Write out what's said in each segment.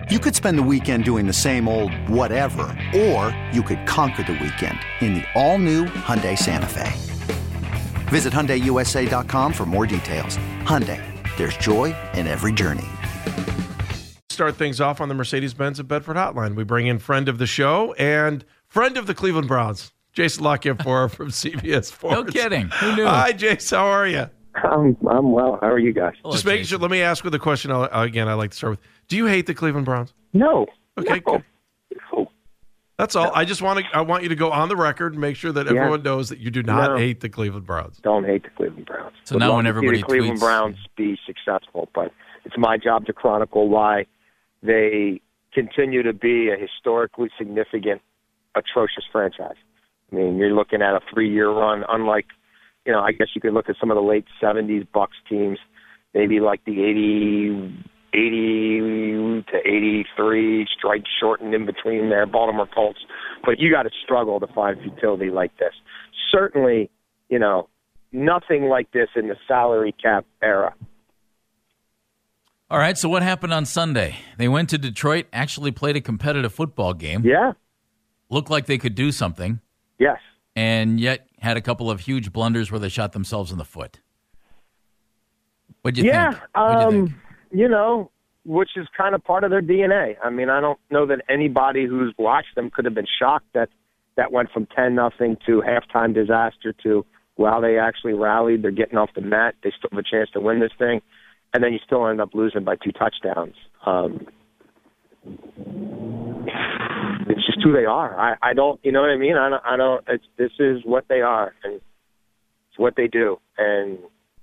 You could spend the weekend doing the same old whatever, or you could conquer the weekend in the all-new Hyundai Santa Fe. Visit HyundaiUSA.com for more details. Hyundai, there's joy in every journey. Start things off on the Mercedes-Benz of Bedford hotline. We bring in friend of the show and friend of the Cleveland Browns, Jason Lockett-Forer from CBS Sports. No kidding. Who knew? Hi, Jason. How are you? I'm well. How are you guys? Just making sure. Let me ask with a question again. I like to start with. Do you hate the Cleveland Browns? No. Okay. No. Good. That's all. No. I want you to go on the record and make sure that everyone knows that you do not hate the Cleveland Browns. Don't hate the Cleveland Browns. So now when everybody the Cleveland tweets, Browns be successful, but it's my job to chronicle why they continue to be a historically significant, atrocious franchise. I mean, you're looking at a 3-year run, unlike. I guess you could look at some of the late 70s Bucks teams, maybe like the 80 to 83, strike shortened in between there, Baltimore Colts. But you got to struggle to find futility like this. Certainly, nothing like this in the salary cap era. All right, so what happened on Sunday? They went to Detroit, actually played a competitive football game. Yeah. Looked like they could do something. Yes. And yet had a couple of huge blunders where they shot themselves in the foot. What'd you think? What'd you think? Which is kind of part of their DNA. I mean, I don't know that anybody who's watched them could have been shocked that went from 10-0 to halftime disaster to, wow, they actually rallied. They're getting off the mat. They still have a chance to win this thing. And then you still end up losing by 2 touchdowns. It's just who they are. I don't, you know what I mean? I don't, this is what they are, and it's what they do. And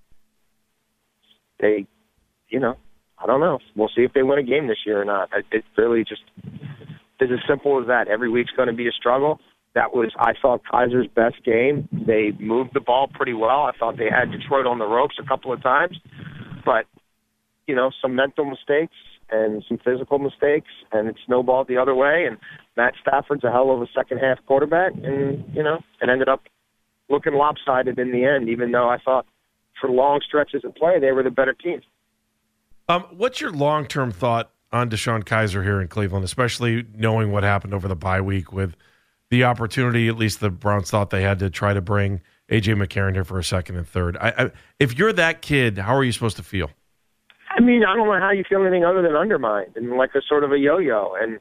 they, I don't know. We'll see if they win a game this year or not. It's really just, it's as simple as that. Every week's going to be a struggle. That was, I thought, Kaiser's best game. They moved the ball pretty well. I thought they had Detroit on the ropes a couple of times. But, some mental mistakes and some physical mistakes, and it snowballed the other way. And Matt Stafford's a hell of a second-half quarterback, and, it ended up looking lopsided in the end, even though I thought for long stretches of play they were the better team. What's your long-term thought on DeShone Kizer here in Cleveland, especially knowing what happened over the bye week with the opportunity, at least the Browns thought they had to try to bring A.J. McCarron here for a second and third. If you're that kid, how are you supposed to feel? I mean, I don't know how you feel anything other than undermined and like a sort of a yo-yo. And,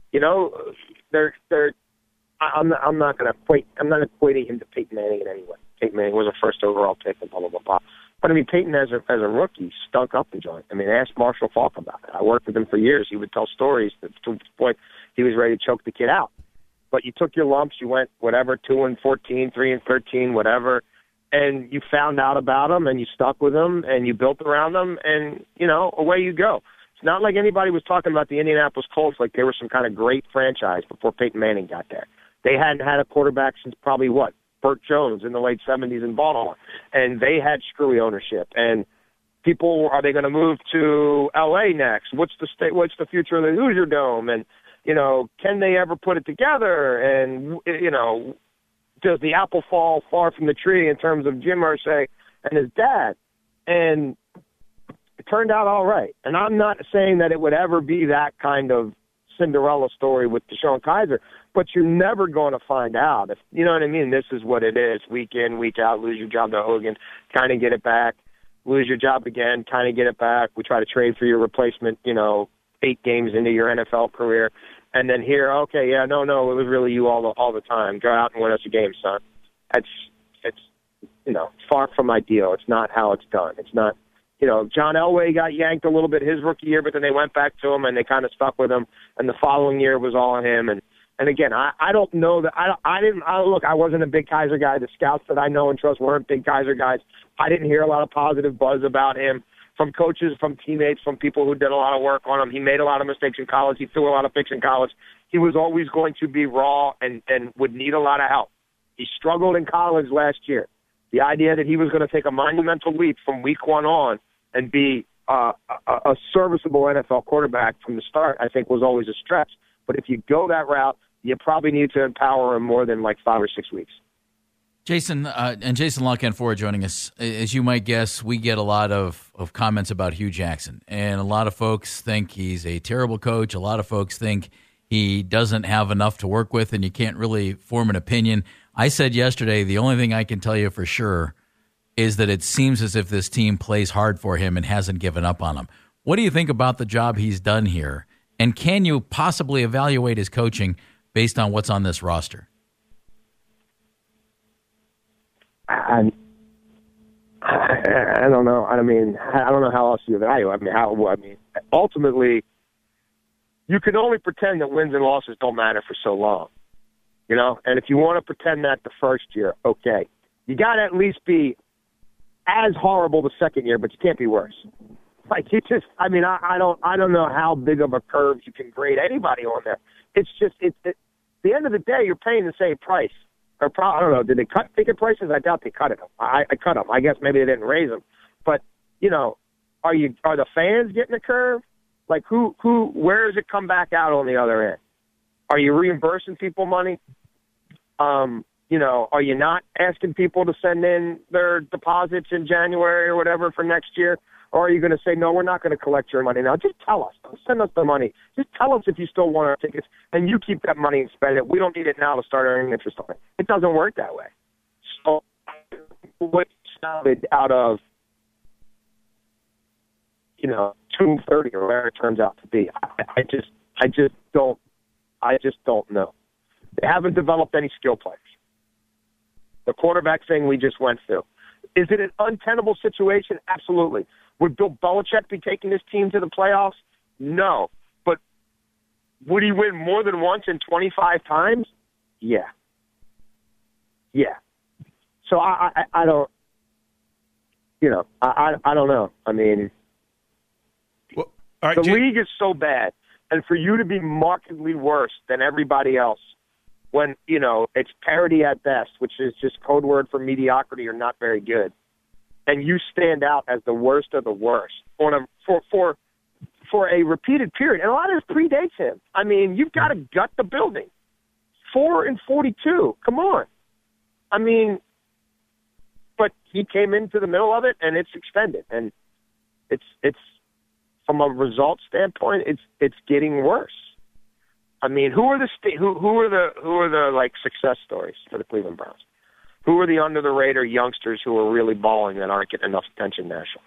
I'm not going to equate. I'm not equating him to Peyton Manning in any way. Peyton Manning was a first overall pick and blah, blah, blah, blah. But, I mean, Peyton as a rookie stunk up the joint. I mean, ask Marshall Faulk about it. I worked with him for years. He would tell stories to the point he was ready to choke the kid out. But you took your lumps. You went, 2-14, 3-13, whatever. And you found out about them, and you stuck with them, and you built around them, and, away you go. It's not like anybody was talking about the Indianapolis Colts like they were some kind of great franchise before Peyton Manning got there. They hadn't had a quarterback since probably, Burt Jones in the late 70s in Baltimore. And they had screwy ownership. And people, are they going to move to L.A. next? What's the future of the Hoosier Dome? And, can they ever put it together? And, does the apple fall far from the tree in terms of Jim Irsay and his dad? And it turned out all right. And I'm not saying that it would ever be that kind of Cinderella story with DeShone Kizer, but you're never going to find out. If you know what I mean, this is what it is. Week in, week out, lose your job to Hogan, kind of get it back. Lose your job again, kind of get it back. We try to trade for your replacement, 8 games into your NFL career. And then here, okay, yeah, no, it was really you all the time. Go out and win us a game, son. It's far from ideal. It's not how it's done. It's not, John Elway got yanked a little bit his rookie year, but then they went back to him and they kind of stuck with him. And the following year was all on him. And again, I don't know that I wasn't a big Kizer guy. The scouts that I know and trust weren't big Kizer guys. I didn't hear a lot of positive buzz about him from coaches, from teammates, from people who did a lot of work on him. He made a lot of mistakes in college. He threw a lot of picks in college. He was always going to be raw and would need a lot of help. He struggled in college last year. The idea that he was going to take a monumental leap from week 1 on and be a serviceable NFL quarterback from the start, I think was always a stretch. But if you go that route, you probably need to empower him more than like 5 or 6 weeks. Jason and Jason LaCanfora joining us. As you might guess, we get a lot of comments about Hugh Jackson, and a lot of folks think he's a terrible coach. A lot of folks think he doesn't have enough to work with, and you can't really form an opinion. I said yesterday, the only thing I can tell you for sure is that it seems as if this team plays hard for him and hasn't given up on him. What do you think about the job he's done here, and can you possibly evaluate his coaching based on what's on this roster? I don't know. I mean, I don't know how else you evaluate. I mean, ultimately, you can only pretend that wins and losses don't matter for so long, you know. And if you want to pretend that the first year, okay, you got to at least be as horrible the second year, but you can't be worse. Like it just, I mean, I don't know how big of a curve you can grade anybody on there. It's just, at the end of the day, you're paying the same price. Or I don't know. Did they cut ticket prices? I doubt they cut it. I cut them. I guess maybe they didn't raise them. But you know, are the fans getting a curve? Like where does it come back out on the other end? Are you reimbursing people money? You know, are you not asking people to send in their deposits in January or whatever for next year? Or are you going to say, no, we're not going to collect your money now? Just tell us. Don't send us the money. Just tell us if you still want our tickets, and you keep that money and spend it. We don't need it now to start earning interest on it. It doesn't work that way. So what sounded out of, you know, 230 or whatever it turns out to be, I just don't know. They haven't developed any skill players. The quarterback thing we just went through. Is it an untenable situation? Absolutely. Would Bill Belichick be taking this team to the playoffs? No. But would he win more than once in 25 times? Yeah. Yeah. So I don't, you know, I don't know. I mean, well, all right, the league is so bad, and for you to be markedly worse than everybody else when, you know, it's parity at best, which is just code word for mediocrity or not very good, and you stand out as the worst of the worst for a repeated period. And a lot of this predates him. I mean, you've got to gut the building. 4-42. Come on. I mean, but he came into the middle of it, and it's extended. And it's from a result standpoint, it's getting worse. I mean, who are the like success stories for the Cleveland Browns? Who are the under the radar youngsters who are really balling that aren't getting enough attention nationally?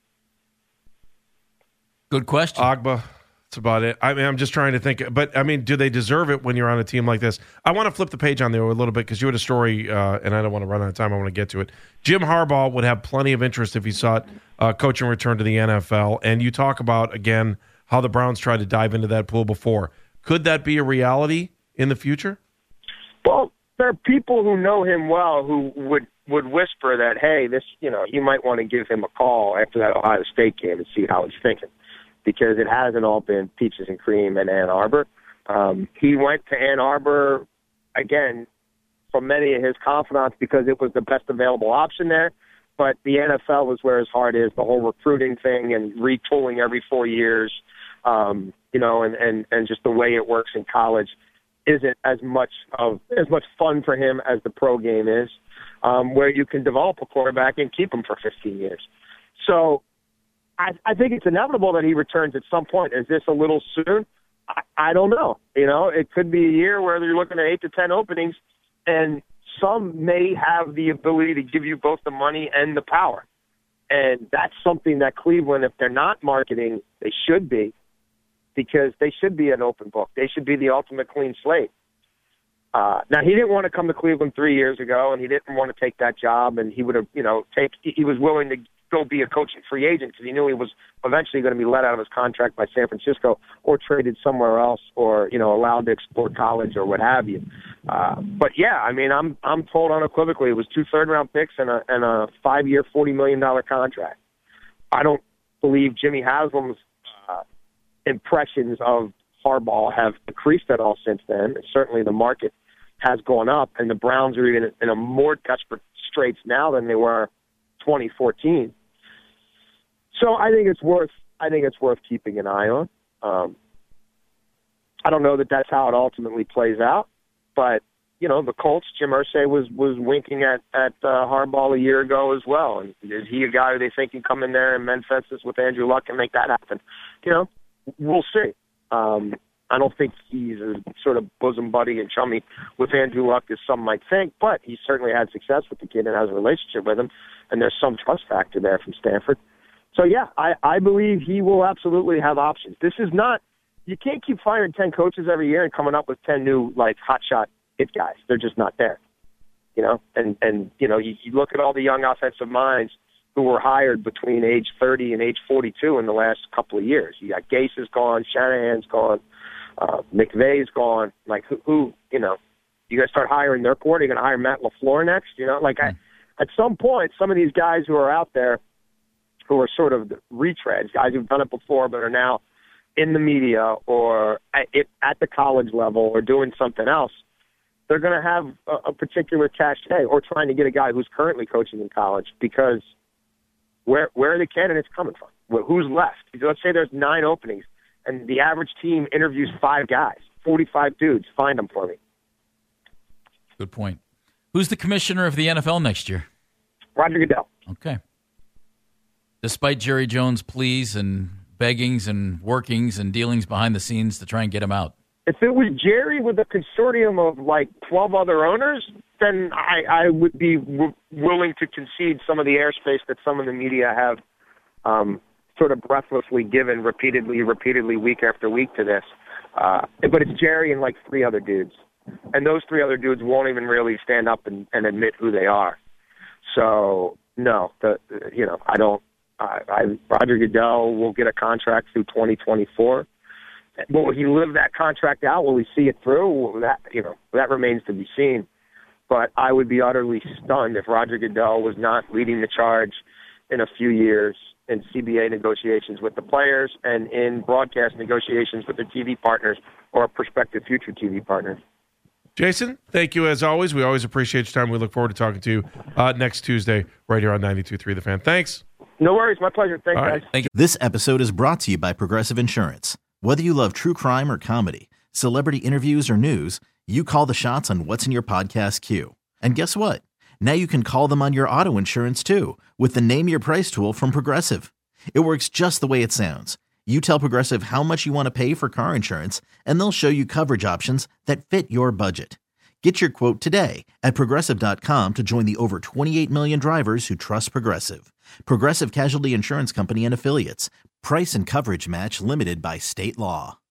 Good question. Agba. That's about it. I mean, I'm just trying to think. But, I mean, do they deserve it when you're on a team like this? I want to flip the page on there a little bit because you had a story, and I don't want to run out of time. I want to get to it. Jim Harbaugh would have plenty of interest if he sought coaching return to the NFL. And you talk about, again, how the Browns tried to dive into that pool before. Could that be a reality in the future? Well, there are people who know him well who would whisper that, hey, this, you know, you might want to give him a call after that Ohio State game and see how he's thinking, because it hasn't all been peaches and cream in Ann Arbor. He went to Ann Arbor, again, from many of his confidants because it was the best available option there, but the NFL was where his heart is, the whole recruiting thing and retooling every 4 years, you know, and just the way it works in college isn't as much fun for him as the pro game is, where you can develop a quarterback and keep him for 15 years. So I think it's inevitable that he returns at some point. Is this a little soon? I don't know. You know, it could be a year where you're looking at 8 to 10 openings, and some may have the ability to give you both the money and the power. And that's something that Cleveland, if they're not marketing, they should be, because they should be an open book. They should be the ultimate clean slate. Now, he didn't want to come to Cleveland 3 years ago, and he didn't want to take that job, and he would have, you know, he was willing to go be a coaching free agent because he knew he was eventually going to be let out of his contract by San Francisco or traded somewhere else or, you know, allowed to explore college or what have you. But, yeah, I mean, I'm told unequivocally it was 2 third-round picks and a 5-year, $40 million contract. I don't believe Jimmy Haslam's impressions of Harbaugh have decreased at all since then. Certainly the market has gone up, and the Browns are even in a more desperate straits now than they were 2014. So I think it's worth keeping an eye on. I don't know that that's how it ultimately plays out, but the Colts, Jim Irsay was winking at Harbaugh a year ago as well. And is he a guy who they think can come in there and mend fences with Andrew Luck and make that happen? We'll see. I don't think he's a sort of bosom buddy and chummy with Andrew Luck as some might think, but he certainly had success with the kid and has a relationship with him, and there's some trust factor there from Stanford. So, yeah, I believe he will absolutely have options. This is not – you can't keep firing 10 coaches every year and coming up with 10 new, hotshot hit guys. They're just not there, And you look at all the young offensive minds who were hired between age 30 and age 42 in the last couple of years. You got Gase is gone, Shanahan's gone, McVay's gone. Who you going to start hiring their court? Are you going to hire Matt LaFleur next? At some point, some of these guys who are out there who are sort of retreads, guys who've done it before but are now in the media or at the college level or doing something else, they're going to have a particular cachet, or trying to get a guy who's currently coaching in college, because where are the candidates coming from? Who's left? Let's say there's 9 openings, and the average team interviews 5 guys, 45 dudes. Find them for me. Good point. Who's the commissioner of the NFL next year? Roger Goodell. Okay. Despite Jerry Jones' pleas and beggings and workings and dealings behind the scenes to try and get him out. If it was Jerry with a consortium of 12 other owners, then I would be willing to concede some of the airspace that some of the media have sort of breathlessly given repeatedly, week after week to this. But it's Jerry and 3 other dudes. And those 3 other dudes won't even really stand up and admit who they are. So, no, I don't. Roger Goodell will get a contract through 2024. Will he live that contract out? Will he see it through? That remains to be seen. But I would be utterly stunned if Roger Goodell was not leading the charge in a few years in CBA negotiations with the players and in broadcast negotiations with their TV partners or prospective future TV partners. Jason, thank you as always. We always appreciate your time. We look forward to talking to you next Tuesday right here on 92.3 The Fan. Thanks. No worries. My pleasure. Thanks, guys. Thank you. This episode is brought to you by Progressive Insurance. Whether you love true crime or comedy, celebrity interviews or news, you call the shots on what's in your podcast queue. And guess what? Now you can call them on your auto insurance too with the Name Your Price tool from Progressive. It works just the way it sounds. You tell Progressive how much you want to pay for car insurance, and they'll show you coverage options that fit your budget. Get your quote today at Progressive.com to join the over 28 million drivers who trust Progressive. Progressive Casualty Insurance Company and Affiliates. Price and coverage match limited by state law.